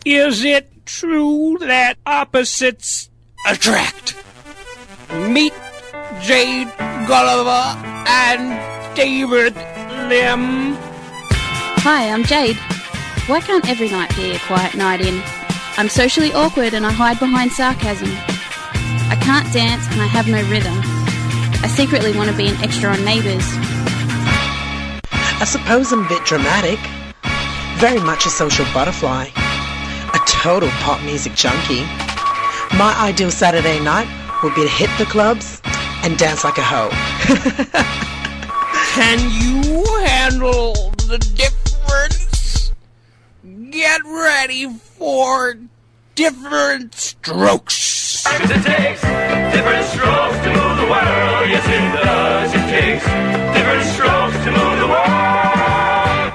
Is it true that opposites attract? Meet Jade Gulliver and David Lim. Hi, I'm Jade. Why can't every night be a quiet night in? I'm socially awkward and I hide behind sarcasm. I can't dance and I have no rhythm. I secretly want to be an extra on Neighbours. I suppose I'm a bit dramatic. Very much a social butterfly. A total pop music junkie. My ideal Saturday night would be to hit the clubs and dance like a hoe. Can you handle the difference? Get ready for different strokes. 'Cause it takes different strokes to move the world. Yes, it does. It takes different strokes to move the world.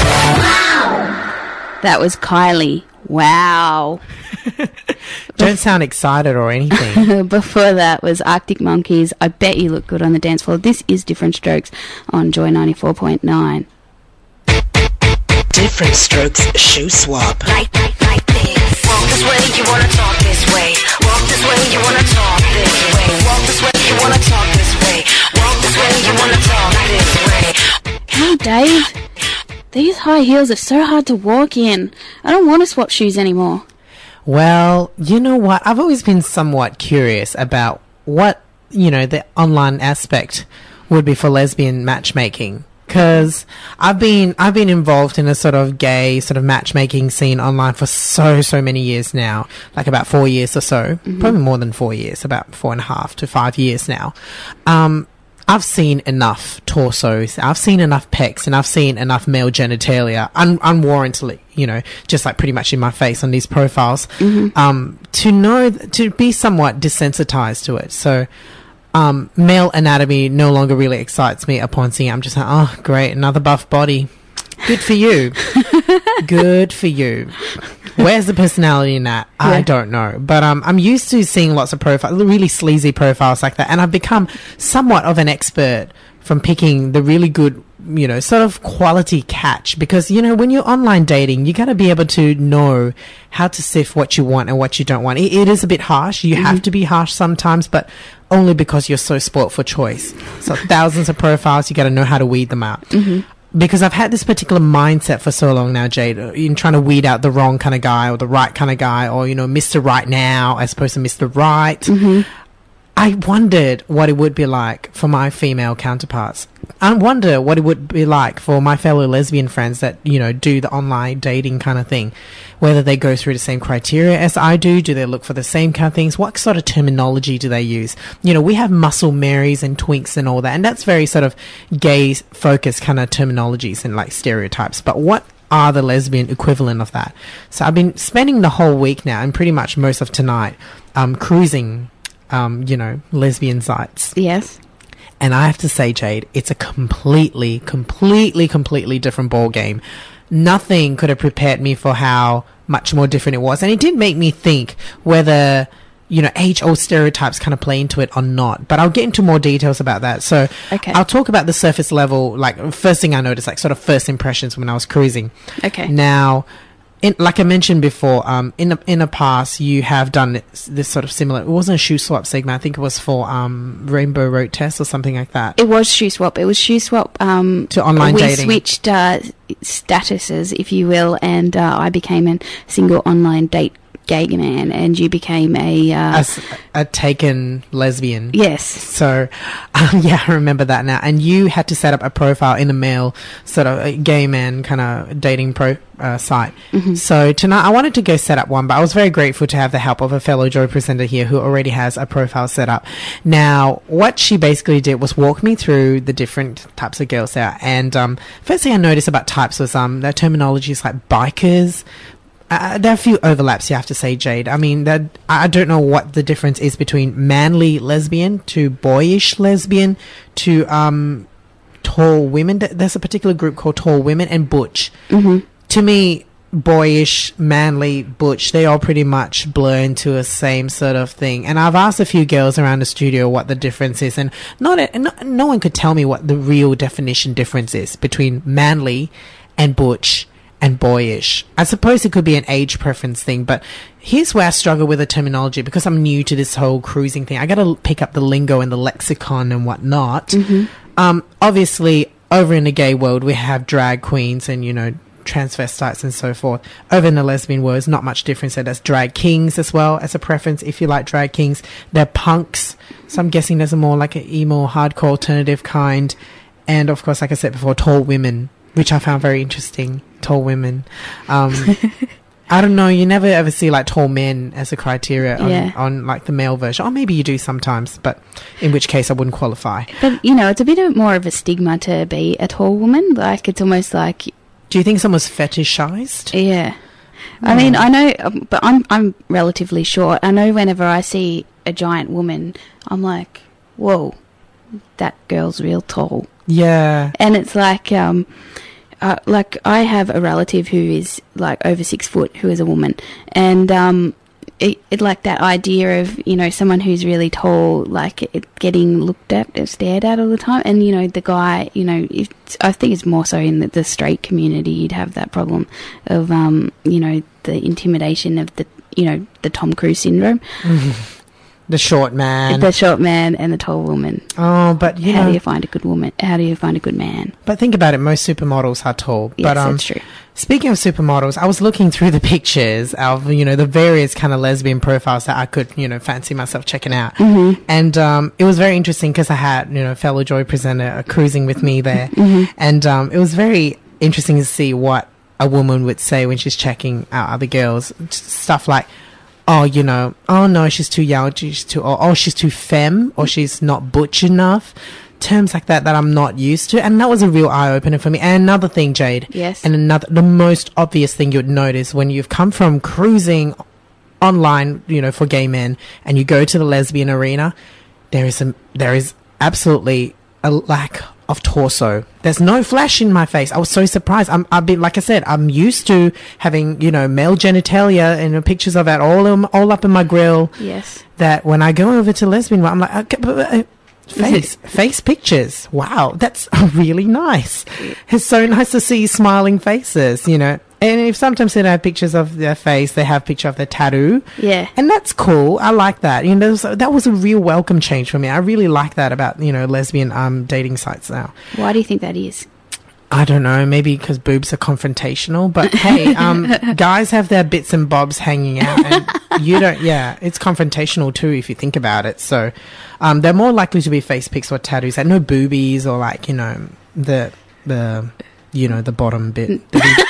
That was Kylie. Wow. Don't sound excited or anything. Before that was Arctic Monkeys. I bet you look good on the dance floor. This is Different Strokes on Joy 94.9. Different strokes, shoe swap. Like this. Walk this way, you wanna talk this way. Walk this way, you wanna talk this way. Walk this way, you wanna talk this way. Walk this way, you wanna talk this way. Hey, Dave. These high heels are so hard to walk in. I don't want to swap shoes anymore. Well, you know what? I've always been somewhat curious about what, the online aspect would be for lesbian matchmaking. Because I've been involved in a sort of gay sort of matchmaking scene online for so many years now, like about 4 years or so, probably more than 4 years, about 4.5 to 5 years now. I've seen enough torsos, I've seen enough pecs, and I've seen enough male genitalia, unwarrantedly, just like pretty much in my face on these profiles, to be somewhat desensitized to it. So, male anatomy no longer really excites me upon seeing it. I'm just like, oh, great, another buff body. Good for you. Good for you. Where's the personality in that? Yeah. I don't know. But I'm used to seeing lots of profiles, really sleazy profiles like that. And I've become somewhat of an expert from picking the really good, sort of quality catch. Because, when you're online dating, you got to be able to know how to sift what you want and what you don't want. It is a bit harsh. You have to be harsh sometimes, but only because you're so spoilt for choice. So thousands of profiles, you got to know how to weed them out. Because I've had this particular mindset for so long now, Jade, in trying to weed out the wrong kind of guy or the right kind of guy, or, Mr. Right Now as opposed to Mr. Right. I wondered what it would be like for my female counterparts. I wonder what it would be like for my fellow lesbian friends that, do the online dating kind of thing. Whether they go through the same criteria as I do. Do they look for the same kind of things? What sort of terminology do they use? We have muscle Marys and twinks and all that. And that's very sort of gay-focused kind of terminologies and like stereotypes. But what are the lesbian equivalent of that? So I've been spending the whole week now and pretty much most of tonight cruising lesbian sites. Yes. And I have to say, Jade, it's a completely different ball game. Nothing could have prepared me for how much more different it was. And it did make me think whether, age-old stereotypes kind of play into it or not. But I'll get into more details about that. So okay. I'll talk about the surface level, like first thing I noticed, like sort of first impressions when I was cruising. Okay. Now, like I mentioned before, in the past, you have done this sort of similar. It wasn't a shoe swap segment. I think it was for Rainbow Road Test or something like that. It was shoe swap. It was shoe swap to online dating. We switched statuses, if you will, and I became a single online date gay man, and you became a taken lesbian. Yes. So, I remember that now. And you had to set up a profile in a male sort of gay man kind of dating site. So tonight I wanted to go set up one, but I was very grateful to have the help of a fellow Joy presenter here who already has a profile set up. Now, what she basically did was walk me through the different types of girls there. And first thing I noticed about types was their terminology is like bikers. There are a few overlaps, you have to say, Jade. I mean, I don't know what the difference is between manly lesbian to boyish lesbian to tall women. There's a particular group called tall women and butch. To me, boyish, manly, butch, they all pretty much blur into a same sort of thing. And I've asked a few girls around the studio what the difference is, and no one could tell me what the real definition difference is between manly and butch and boyish. I suppose it could be an age preference thing, but here's where I struggle with the terminology because I'm new to this whole cruising thing. I got to pick up the lingo and the lexicon and whatnot. Obviously, over in the gay world, we have drag queens and, you know, transvestites and so forth. Over in the lesbian world, there's not much difference. So there's drag kings as well as a preference if you like drag kings. They're punks. So I'm guessing there's a more like an emo, hardcore, alternative kind. And of course, like I said before, tall women, which I found very interesting. Tall women. I don't know. You never ever see like tall men as a criteria on like the male version. Or maybe you do sometimes, but in which case I wouldn't qualify. But, you know, it's a bit more of a stigma to be a tall woman. Like, it's almost like... Do you think someone's fetishized? Yeah. I mean, I know, but I'm relatively short. I know whenever I see a giant woman, I'm like, whoa, that girl's real tall. Yeah. And it's like I have a relative who is like over 6 foot, who is a woman, and it like that idea of, you know, someone who's really tall, like it getting looked at, stared at all the time, and, you know, the guy, you know, I think it's more so in the straight community you'd have that problem of you know, the intimidation of the, you know, the Tom Cruise syndrome. The short man. The short man and the tall woman. Oh, but you know, how do you find a good woman? How do you find a good man? But think about it, most supermodels are tall. Yes, but, that's true. Speaking of supermodels, I was looking through the pictures of, you know, the various kind of lesbian profiles that I could, you know, fancy myself checking out. And it was very interesting because I had, you know, a fellow Joy presenter cruising with me there. And it was very interesting to see what a woman would say when she's checking out other girls. Stuff like, oh, you know, oh no, she's too young, she's too old, oh, she's too femme, or she's not butch enough. Terms like that I'm not used to. And that was a real eye-opener for me. And another thing, Jade. Yes. And the most obvious thing you'd notice when you've come from cruising online, you know, for gay men, and you go to the lesbian arena, there is absolutely a lack of torso. There's no flash in my face. I was so surprised. I've been, like I said, I'm used to having, you know, male genitalia and pictures of that all up in my grill. Yes. That when I go over to lesbian, I'm like, okay, face pictures. Wow, that's really nice. It's so nice to see smiling faces, you know. And if sometimes they don't have pictures of their face, they have a picture of their tattoo. Yeah. And that's cool. I like that. You know, that was a real welcome change for me. I really like that about, you know, lesbian dating sites now. Why do you think that is? I don't know. Maybe because boobs are confrontational. But hey, guys have their bits and bobs hanging out, and you don't. Yeah, it's confrontational too if you think about it. So they're more likely to be face pics or tattoos. And no boobies or like, you know, the you know, the bottom bit.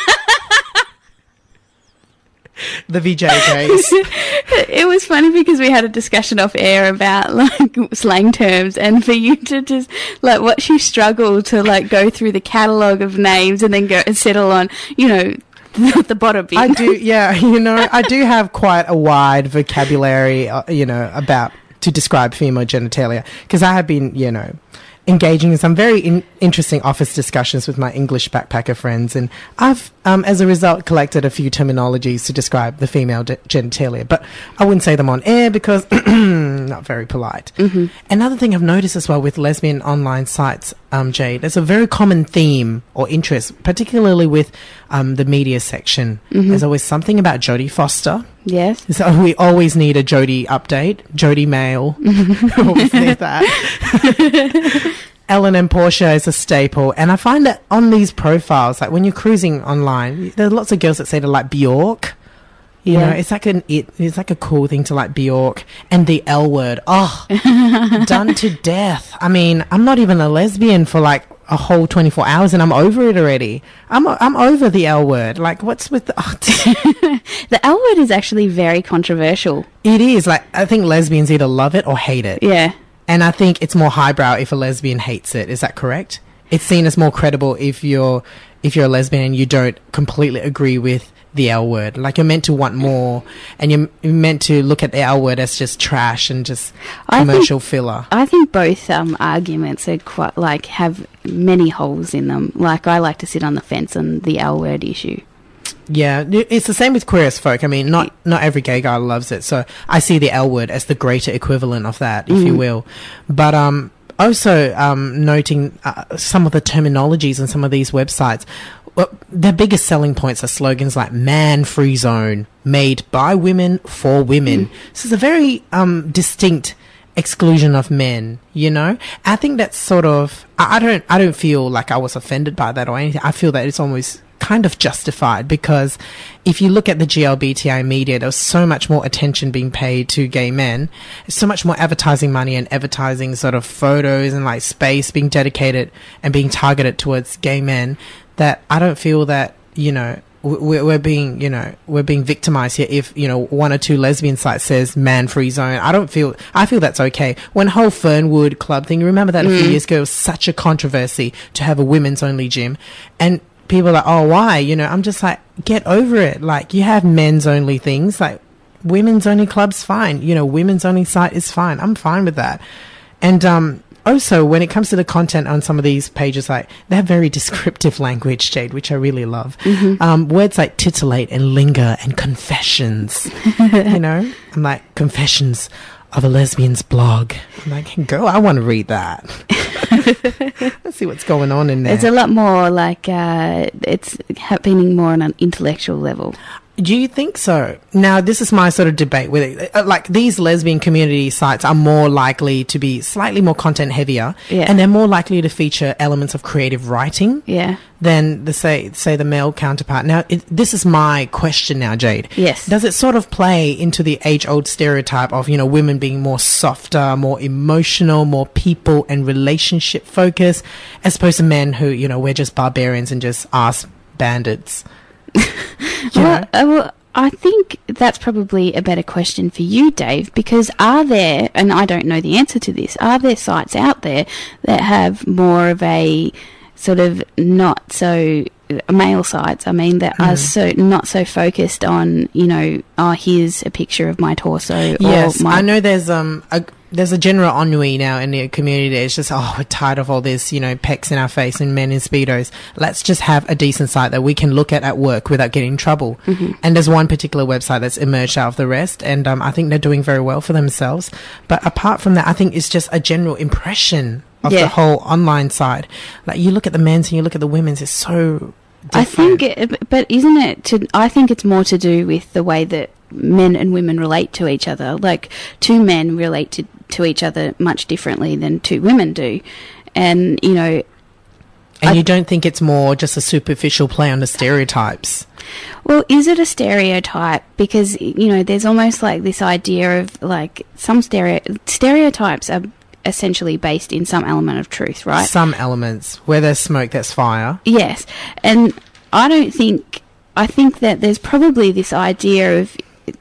The VJJs. It was funny because we had a discussion off air about like slang terms, and for you to just like watch you struggle to like go through the catalogue of names and then go and settle on, you know, the bottom bit. I do, yeah. You know, I do have quite a wide vocabulary, you know, about to describe female genitalia because I have been, you know, engaging in some very interesting office discussions with my English backpacker friends, and I've as a result collected a few terminologies to describe the female genitalia, but I wouldn't say them on air because not very polite. Another thing I've noticed as well with lesbian online sites, Jade, there's a very common theme or interest, particularly with the media section. There's always something about Jodie Foster. Yes. So we always need a Jodie update. Jodie Mail. Always need that. Ellen and Portia is a staple. And I find that on these profiles, like when you're cruising online, there are lots of girls that say they like Bjork. You know, it's like a cool thing to like Bjork. And the L word. Oh, done to death. I mean, I'm not even a lesbian for like a whole 24 hours and I'm over it already. I'm over the L word. Like, what's with the... The L word is actually very controversial. It is. Like, I think lesbians either love it or hate it. Yeah. And I think it's more highbrow if a lesbian hates it. Is that correct? It's seen as more credible if you're a lesbian and you don't completely agree with the L word. Like, you're meant to want more, and you're meant to look at the L word as just trash and just commercial filler. I think both arguments are quite like have many holes in them. Like, I like to sit on the fence on the L word issue. Yeah, it's the same with queer as folk. I mean, not every gay guy loves it. So I see the L word as the greater equivalent of that, if you will. But also noting some of the terminologies on some of these websites. their biggest selling points are slogans like man-free zone, made by women for women. So it's a very distinct exclusion of men, you know. I think that's sort of, I don't feel like I was offended by that or anything. I feel that it's almost kind of justified, because if you look at the GLBTI media, there was so much more attention being paid to gay men, so much more advertising money and advertising sort of photos and like space being dedicated and being targeted towards gay men, that I don't feel that, you know, we're being victimized here if, you know, one or two lesbian sites says man-free zone. I feel that's okay. When whole Fernwood Club thing, remember that a few years ago, it was such a controversy to have a women's only gym, and people are like, oh, why? You know, I'm just like, get over it. Like, you have men's only things, like women's only club's fine. You know, women's only site is fine. I'm fine with that. And also, when it comes to the content on some of these pages, like, they have very descriptive language, Jade, which I really love. Words like titillate and linger and confessions. You know, I'm like, confessions of a lesbian's blog. I'm like, hey, girl, I want to read that. Let's see what's going on in there. It's a lot more like it's happening more on an intellectual level. Do you think so? Now, this is my sort of debate with it. Like, these lesbian community sites are more likely to be slightly more content heavier, and they're more likely to feature elements of creative writing than the say the male counterpart. Now, this is my question now, Jade. Yes. Does it sort of play into the age-old stereotype of, you know, women being more softer, more emotional, more people and relationship focused, as opposed to men who, you know, we're just barbarians and just ass bandits? Well, I think that's probably a better question for you, Dave, because are there, and I don't know the answer to this, are there sites out there that have more of a sort of not so male sites, I mean, that are so not so focused on, you know, oh, here's a picture of my torso. Yes, I know there's a general ennui now in the community. It's just, oh, we're tired of all this, you know, pecs in our face and men in Speedos. Let's just have a decent site that we can look at work without getting in trouble. And there's one particular website that's emerged out of the rest, and I think they're doing very well for themselves. But apart from that, I think it's just a general impression of the whole online side. Like, you look at the men's and you look at the women's, it's so different. I think, but isn't it, I think it's more to do with the way that men and women relate to each other. Like, two men relate to each other much differently than two women do. And, you know... And you don't think it's more just a superficial play on the stereotypes? Well, is it a stereotype? Because, you know, there's almost like this idea of, like, some stereotypes are essentially based in some element of truth, right? Some elements. Where there's smoke, there's fire. Yes. And I think that there's probably this idea of,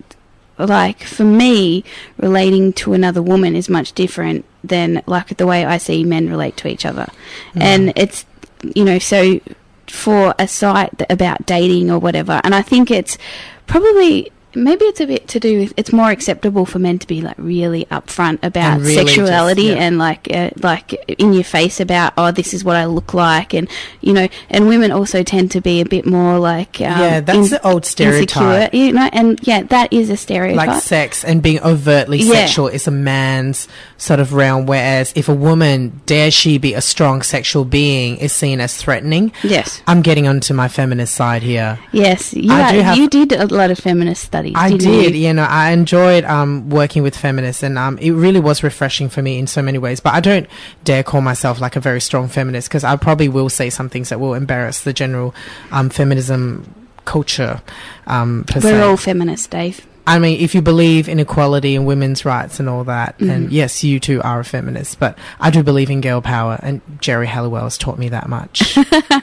like, for me, relating to another woman is much different than, like, the way I see men relate to each other. And it's, you know, so for a site about dating or whatever, and I think it's probably... Maybe it's a bit to do with, it's more acceptable for men to be, like, really upfront about really sexuality and like in your face about, oh, this is what I look like, and, you know, and women also tend to be a bit more like that's the old stereotype, insecure, you know, and that is a stereotype. Like, sex and being overtly sexual is a man's sort of realm, whereas if a woman, dare she be a strong sexual being, is seen as threatening. Yes, I'm getting onto my feminist side here. Yes, you did a lot of feminist stuff. I did, you know, I enjoyed working with feminists, and it really was refreshing for me in so many ways. But I don't dare call myself like a very strong feminist, because I probably will say some things that will embarrass the general feminism culture. We're all feminists, Dave. I mean, if you believe in equality and women's rights and all that, and yes, you too are a feminist, but I do believe in girl power, and Jerry Halliwell has taught me that much.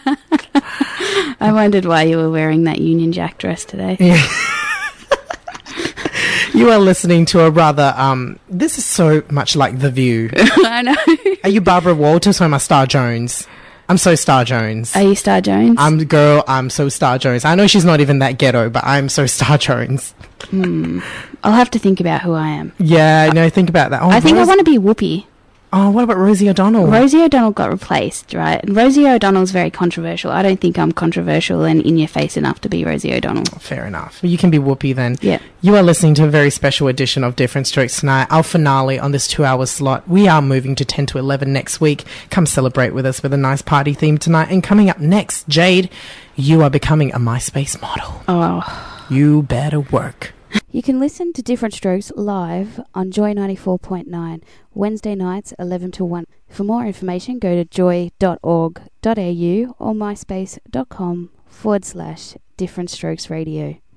I wondered why you were wearing that Union Jack dress today. Yeah. You are listening to a rather, this is so much like The View. I know. Are you Barbara Walters or am I Star Jones? I'm so Star Jones. Are you Star Jones? I'm so Star Jones. I know she's not even that ghetto, but I'm so Star Jones. I'll have to think about who I am. Yeah, no, think about that. Oh, I think I want to be Whoopi. Oh, what about Rosie O'Donnell? Rosie O'Donnell got replaced, right? And Rosie O'Donnell's very controversial. I don't think I'm controversial and in your face enough to be Rosie O'Donnell. Fair enough. You can be Whoopi then. Yeah. You are listening to a very special edition of Different Strokes tonight. Our finale on this 2-hour slot. We are moving to 10 to 11 next week. Come celebrate with us with a nice party theme tonight. And coming up next, Jade, you are becoming a MySpace model. Oh. You better work. You can listen to Different Strokes live on Joy 94.9, Wednesday nights 11 to 1. For more information, go to joy.org.au or myspace.com/Different Strokes Radio.